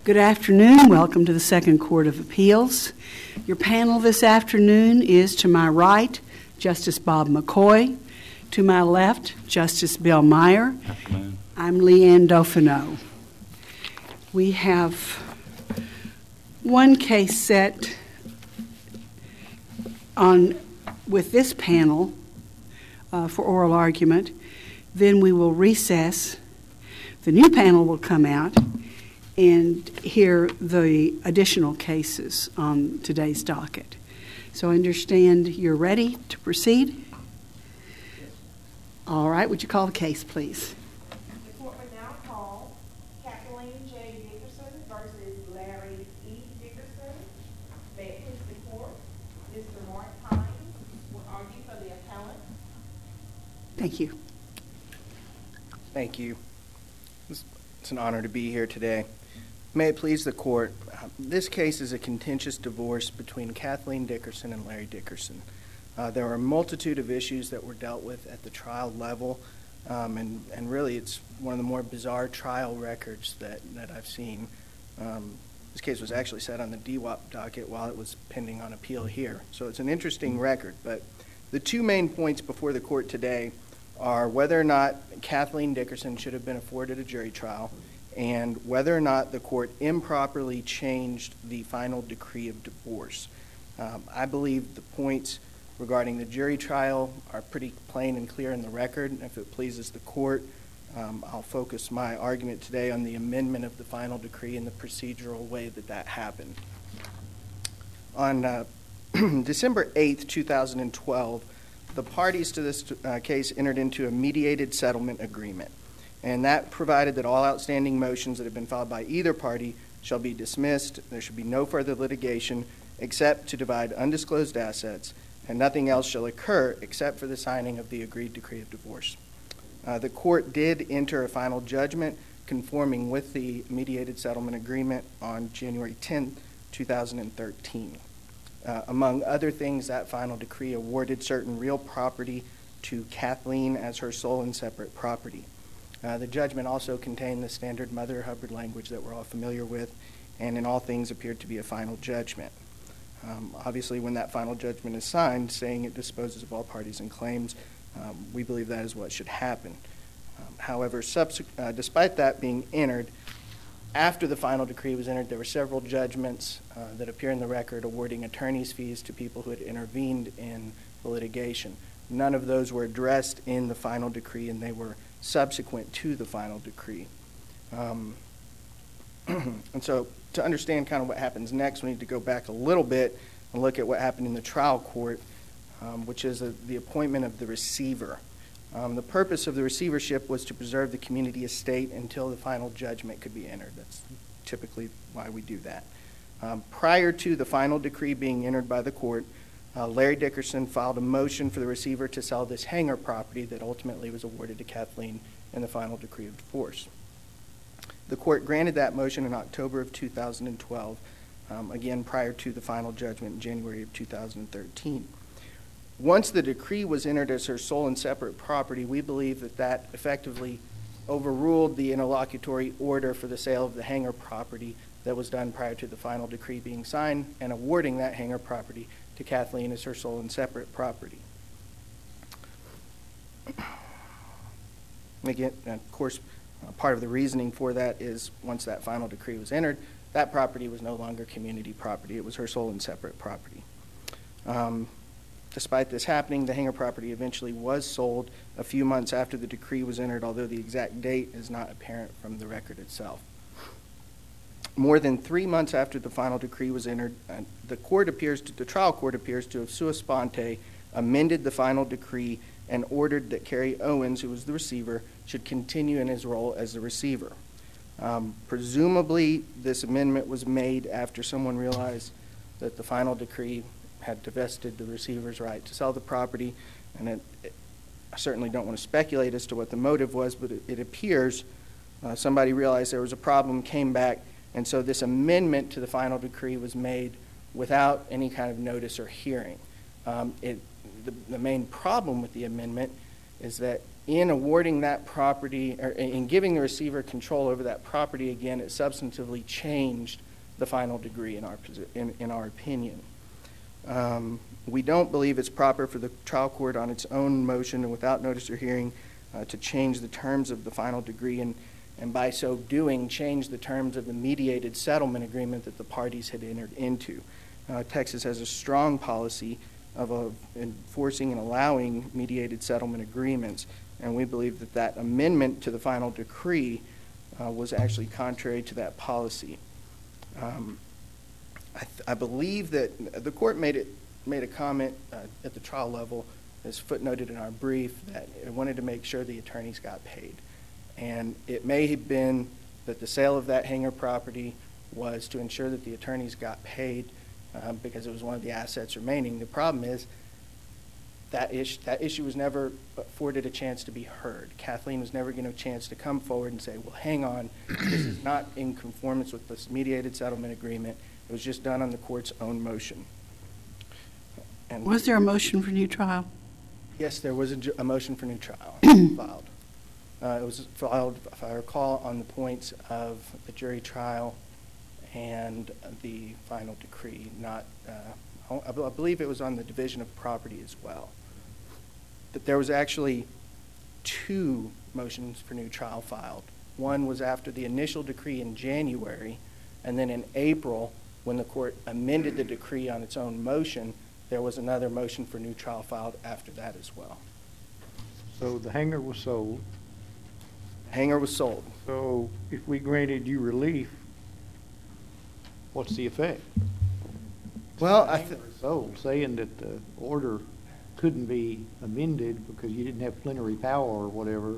Good afternoon. Welcome to the Second Court of Appeals. Your panel this afternoon is to my right, Justice Bob McCoy. To my left, Justice Bill Meyer. Afternoon. I'm Leanne Dauphineau. We have one case set on with this panel for oral argument. Then we will recess. The new panel will come out and hear the additional cases on today's docket. So I understand you're ready to proceed? All right, would you call the case, please? The court will now call Kathleen J. Dickerson versus Larry E. Dickerson. May it please the court, Mr. Mark Hines will argue for the appellant. Thank you. Thank you. It's an honor to be here today. May it please the court, this case is a contentious divorce between Kathleen Dickerson and Larry Dickerson. There are a multitude of issues that were dealt with at the trial level, and really it's one of the more bizarre trial records that I've seen. This case was actually set on the DWAP docket while it was pending on appeal here. So it's an interesting record, but the two main points before the court today are whether or not Kathleen Dickerson should have been afforded a jury trial and whether or not the court improperly changed the final decree of divorce. I believe the points regarding the jury trial are pretty plain and clear in the record. If it pleases the court, I'll focus my argument today on the amendment of the final decree and the procedural way that happened. On December 8th, 2012, the parties to this case entered into a mediated settlement agreement, and that provided that all outstanding motions that have been filed by either party shall be dismissed. There should be no further litigation except to divide undisclosed assets, and nothing else shall occur except for the signing of the agreed decree of divorce. The court did enter a final judgment conforming with the mediated settlement agreement on January 10, 2013. Among other things, that final decree awarded certain real property to Kathleen as her sole and separate property. The judgment also contained the standard Mother Hubbard language that we're all familiar with, and in all things appeared to be a final judgment. Obviously, when that final judgment is signed, saying it disposes of all parties and claims, we believe that is what should happen. However, despite that being entered, after the final decree was entered, there were several judgments that appear in the record awarding attorney's fees to people who had intervened in the litigation. None of those were addressed in the final decree, and they were subsequent to the final decree. And so to understand kind of what happens next, we need to go back a little bit and look at what happened in the trial court, which is the appointment of the receiver. The purpose of the receivership was to preserve the community estate until the final judgment could be entered. That's typically why we do that. Prior to the final decree being entered by the court, Larry Dickerson filed a motion for the receiver to sell this hangar property that ultimately was awarded to Kathleen in the final decree of divorce. The court granted that motion in October of 2012, again prior to the final judgment in January of 2013. Once the decree was entered as her sole and separate property, we believe that effectively overruled the interlocutory order for the sale of the hangar property that was done prior to the final decree being signed and awarding that hangar property to Kathleen as her sole and separate property. Again, of course, part of the reasoning for that is once that final decree was entered, that property was no longer community property. It was her sole and separate property. Despite this happening, the hangar property eventually was sold a few months after the decree was entered, although the exact date is not apparent from the record itself. More than 3 months after the final decree was entered, the trial court appears to have sua sponte amended the final decree and ordered that Kerry Owens, who was the receiver, should continue in his role as the receiver. Presumably, this amendment was made after someone realized that the final decree had divested the receiver's right to sell the property, and I certainly don't want to speculate as to what the motive was, but it appears somebody realized there was a problem, came back, and so this amendment to the final decree was made without any kind of notice or hearing. The main problem with the amendment is that in awarding that property, or in giving the receiver control over that property again, it substantively changed the final degree in our opinion. We don't believe it's proper for the trial court on its own motion and without notice or hearing to change the terms of the final degree and by so doing change the terms of the mediated settlement agreement that the parties had entered into. Texas has a strong policy of enforcing and allowing mediated settlement agreements, and we believe that that amendment to the final decree was actually contrary to that policy. I believe that the court made a comment at the trial level, as footnoted in our brief, that it wanted to make sure the attorneys got paid. And it may have been that the sale of that hangar property was to ensure that the attorneys got paid because it was one of the assets remaining. The problem is that issue was never afforded a chance to be heard. Kathleen was never given a chance to come forward and say, well, hang on, this is not in conformance with this mediated settlement agreement. It was just done on the court's own motion. And Was there a motion for new trial? yes, there was a motion for new trial filed. It was filed, if I recall, on the points of the jury trial and the final decree. Not, I believe it was on the division of property as well. But there was actually 2 motions for new trial filed. One was after the initial decree in January, and then in April, when the court amended the decree on its own motion, there was another motion for new trial filed after that as well. So the hangar was sold. The hangar was sold. So if we granted you relief, what's the effect? Well, The hangar was sold, saying that the order couldn't be amended because you didn't have plenary power or whatever.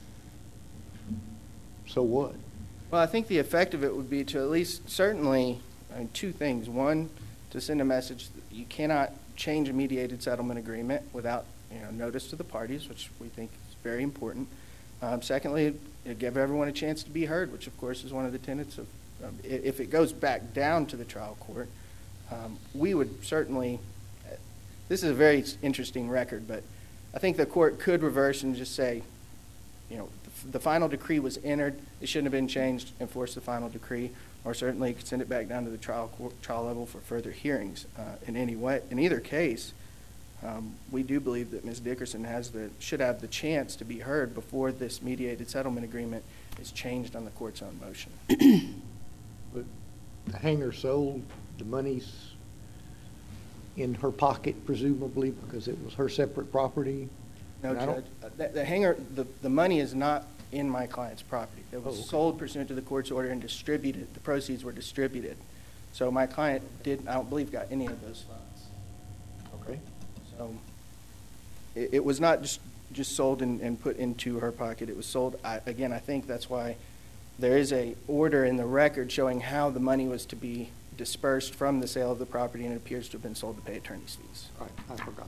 So what? Well, I think the effect of it would be to at least certainly 2 things. One, to send a message that you cannot change a mediated settlement agreement without notice to the parties, which we think is very important. Secondly, it give everyone a chance to be heard, which of course is one of the tenets of, if it goes back down to the trial court, we would certainly, this is a very interesting record, but I think the court could reverse and just say, the final decree was entered, it shouldn't have been changed, enforce the final decree, or certainly could send it back down to the trial level for further hearings. In either case, we do believe that Ms. Dickerson should have the chance to be heard before this mediated settlement agreement is changed on the court's own motion. But the hangar sold, the money's in her pocket presumably because it was her separate property? No, Judge. The hangar, the money is not in my client's property. It was sold pursuant to the court's order and distributed. The proceeds were distributed. So my client I don't believe, got any of those funds. Okay. So it was not just sold and put into her pocket. It was sold. Again, I think that's why there is a order in the record showing how the money was to be dispersed from the sale of the property, and it appears to have been sold to pay attorney's fees. All right, I forgot.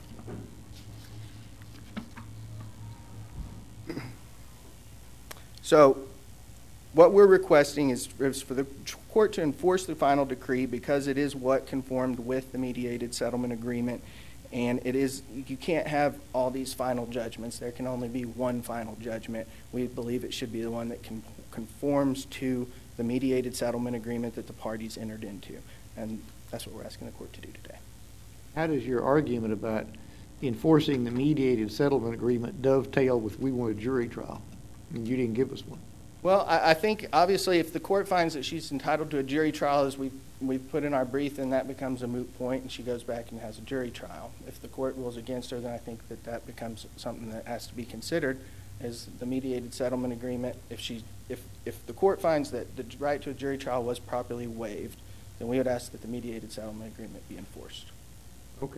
So what we're requesting is for the court to enforce the final decree because it is what conformed with the mediated settlement agreement, and you can't have all these final judgments. There can only be one final judgment. We believe it should be the one that conforms to the mediated settlement agreement that the parties entered into, and that's what we're asking the court to do today. How does your argument about enforcing the mediated settlement agreement dovetail with we want a jury trial? And you didn't give us one. Well, I think obviously if the court finds that she's entitled to a jury trial, as we've put in our brief, then that becomes a moot point and she goes back and has a jury trial. If the court rules against her, then I think that becomes something that has to be considered as the mediated settlement agreement. If the court finds that the right to a jury trial was properly waived, then we would ask that the mediated settlement agreement be enforced. Okay.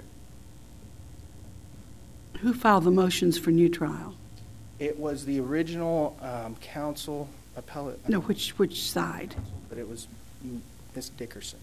Who filed the motions for new trial? It was the original counsel appellate. No, which side? But it was Ms. Dickerson.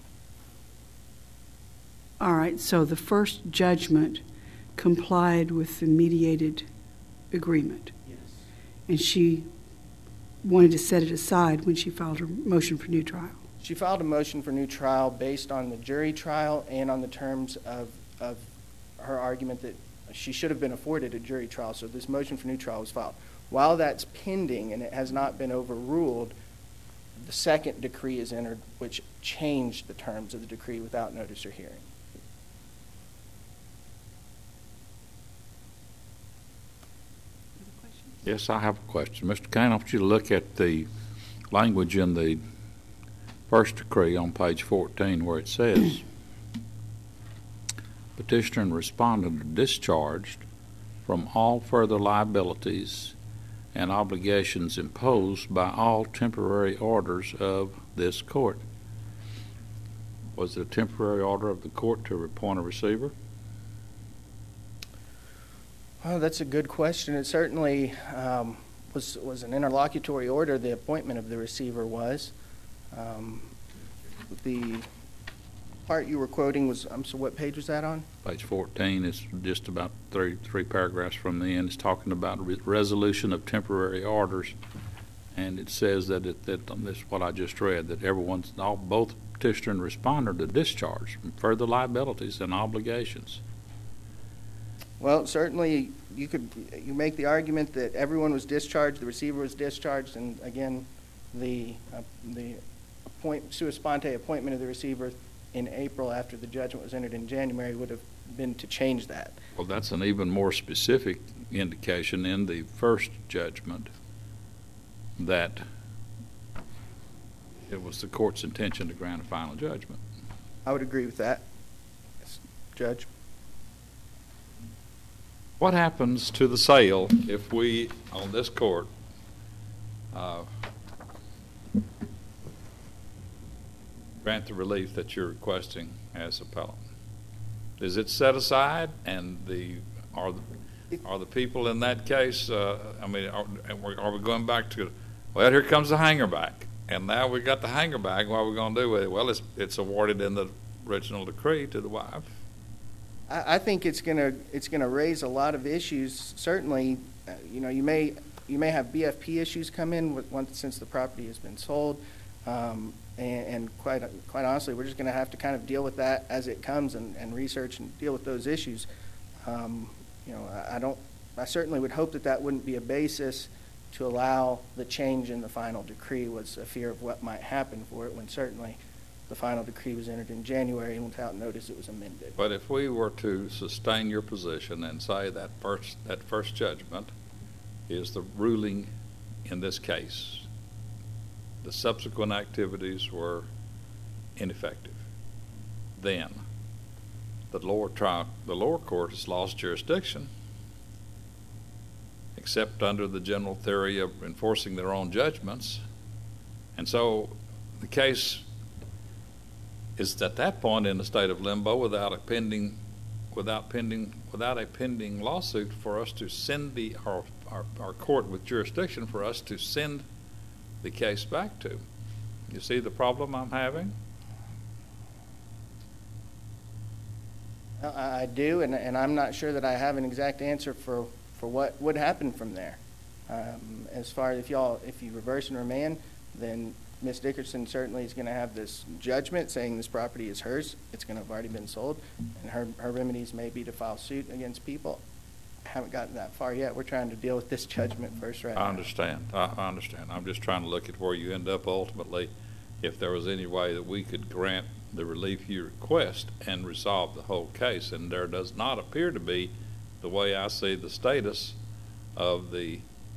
All right, so the first judgment complied with the mediated agreement. Yes. And she wanted to set it aside when she filed her motion for new trial. She filed a motion for new trial based on the jury trial and on the terms of her argument that she should have been afforded a jury trial, so this motion for new trial was filed. While that's pending and it has not been overruled, the second decree is entered, which changed the terms of the decree without notice or hearing. Yes, I have a question. Mr. Kane, I want you to look at the language in the first decree on page 14 where it says, petitioner and respondent are discharged from all further liabilities and obligations imposed by all temporary orders of this court. Was it a temporary order of the court to appoint a receiver? Well, that's a good question. It certainly was an interlocutory order. The appointment of the receiver was. The part you were quoting was, so what page was that on? Page 14 is just about three paragraphs from the end. It's talking about resolution of temporary orders, and it says that this is what I just read, that both petitioner and responder to discharge from further liabilities and obligations. Well, certainly you make the argument that everyone was discharged, the receiver was discharged, and again, the sua sponte appointment of the receiver in April after the judgment was entered in January would have been to change that. Well, that's an even more specific indication in the first judgment that it was the court's intention to grant a final judgment. I would agree with that, yes, Judge. What happens to the sale if we, on this court, grant the relief that you're requesting as appellant? Is it set aside, and are the people in that case? Are we going back to? Well, here comes the hanger back, and now we got the hanger back. What are we going to do with it? Well, it's awarded in the original decree to the wife. I think it's gonna raise a lot of issues. Certainly, you may have BFP issues come in since the property has been sold, and quite honestly, we're just going to have to kind of deal with that as it comes and research and deal with those issues. I certainly would hope that wouldn't be a basis to allow the change in the final decree was a fear of what might happen for it, when certainly the final decree was entered in January and without notice it was amended. But if we were to sustain your position and say that first judgment is the ruling in this case, the subsequent activities were ineffective, then the lower court has lost jurisdiction, except under the general theory of enforcing their own judgments. And so the case is at that point in the state of limbo without a pending lawsuit for us to send our court with jurisdiction for us to send the case back to. You see the problem I'm having? I do, and I'm not sure that I have an exact answer for what would happen from there. As far as if you reverse and remand, then Ms. Dickerson certainly is going to have this judgment saying this property is hers. It's going to have already been sold, and her remedies may be to file suit against people. I haven't gotten that far yet. We're trying to deal with this judgment first right now. I understand. I understand. I'm just trying to look at where you end up ultimately. If there was any way that we could grant the relief you request and resolve the whole case, and there does not appear to be, the way I see the status of the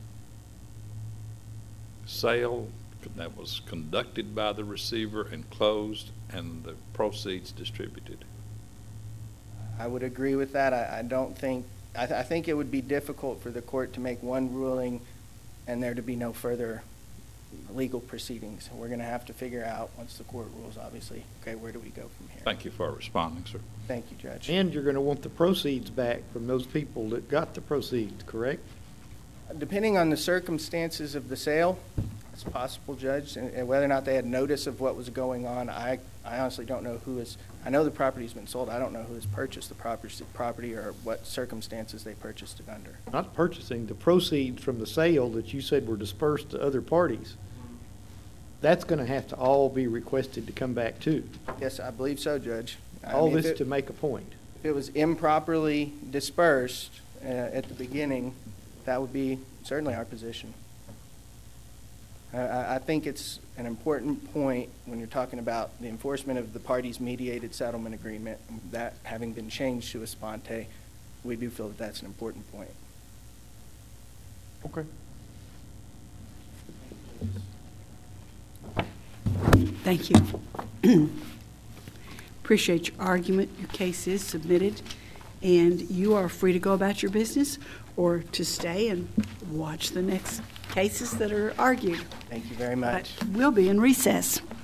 sale that was conducted by the receiver and closed and the proceeds distributed. I would agree with that. I think it would be difficult for the court to make one ruling and there to be no further legal proceedings. We're going to have to figure out, once the court rules, obviously, okay, where do we go from here? Thank you for responding, sir. Thank you, Judge. And you're going to want the proceeds back from those people that got the proceeds, correct? Depending on the circumstances of the sale, it's possible, Judge, and whether or not they had notice of what was going on. I honestly don't know who is. I know the property's been sold. I don't know who has purchased the property or what circumstances they purchased it under. Not purchasing, the proceeds from the sale that you said were dispersed to other parties. That's going to have to all be requested to come back too. Yes, I believe so, Judge. All this to make a point. If if it was improperly dispersed at the beginning, that would be certainly our position. I think it's an important point when you're talking about the enforcement of the parties' mediated settlement agreement, that having been changed to a sponte, we do feel that that's an important point. Okay. Thank you. Appreciate your argument. Your case is submitted, and you are free to go about your business or to stay and watch the next cases that are argued. Thank you very much. But we'll be in recess.